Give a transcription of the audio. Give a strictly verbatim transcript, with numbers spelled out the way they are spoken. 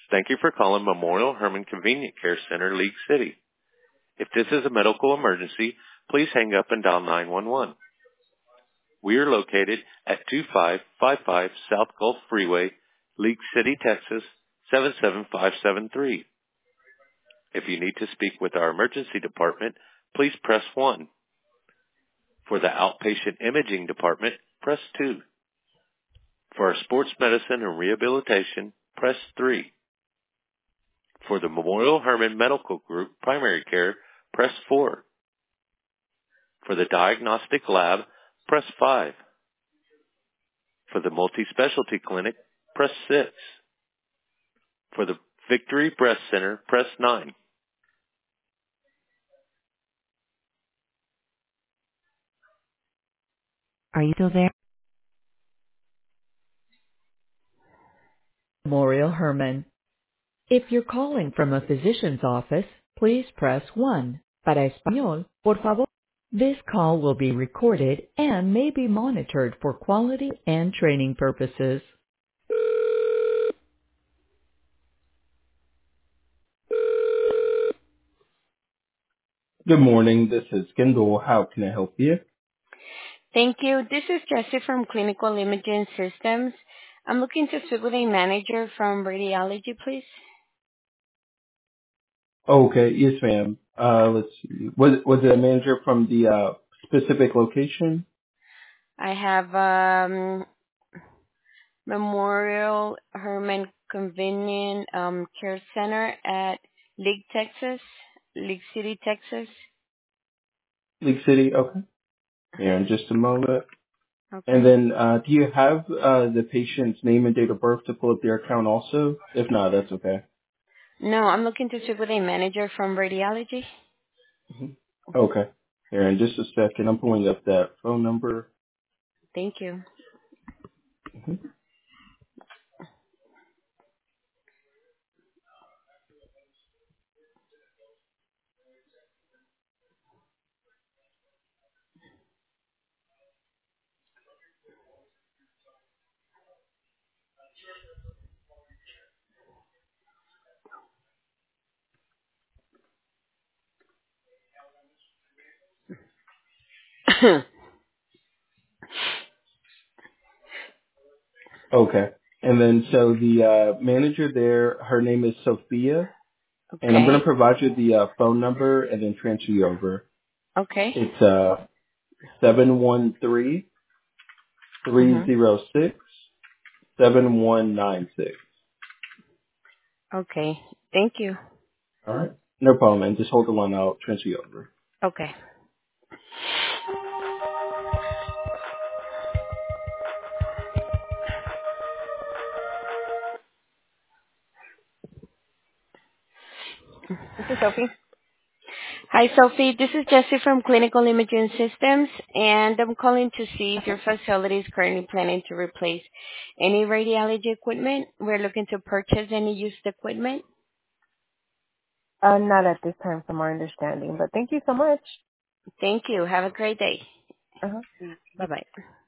Thank you for calling Memorial Hermann Convenient Care Center, League City. If this is a medical emergency, please hang up and dial nine one one. We are located at two five five five South Gulf Freeway, League City, Texas, seven seven five seven three. If you need to speak with our emergency department, please press one. For the outpatient imaging department, press two. For our sports medicine and rehabilitation, press three. For the Memorial Hermann Medical Group primary care, press four. For the diagnostic lab, press five. For the multi-specialty clinic, press six. For the Victory Breast Center, press nine. Are you still there? Memorial Hermann. If you're calling from a physician's office, please press one. Para español, por favor. This call will be recorded and may be monitored for quality and training purposes. Good morning. This is Kendall. How can I help you? Thank you. This is Jessie from Clinical Imaging Systems. I'm looking to speak with a manager from radiology, please. Okay. Yes, ma'am. Uh, let's see. Was was it a manager from the uh, specific location? I have um, Memorial Hermann Convenient um, Care Center at League, Texas, League City, Texas. League City. Okay. Here in just a moment. And Okay. then, uh, do you have uh, the patient's name and date of birth to pull up their account also? If not, that's okay. No, I'm looking to speak with a manager from radiology. hmm Okay. Here in just a second, I'm pulling up that phone number. Thank you. Mhm. Okay. And then, so the uh, manager there, her name is Sophia, and I'm going Okay. to provide you the uh, phone number and then transfer you over. Okay. It's uh seven one three, three Mhm. zero six, seven one nine six. Okay. Thank you. All right. No problem, man. Just hold the line. I'll transfer you over. Okay. This is Sophie. Hi, Sophie. This is Jessie from Clinical Imaging Systems, and I'm calling to see if your facility is currently planning to replace any radiology equipment. We're looking to purchase any used equipment. Uh, not at this time from our understanding, but thank you so much. Thank you. Have a great day. Uh-huh. Bye-bye.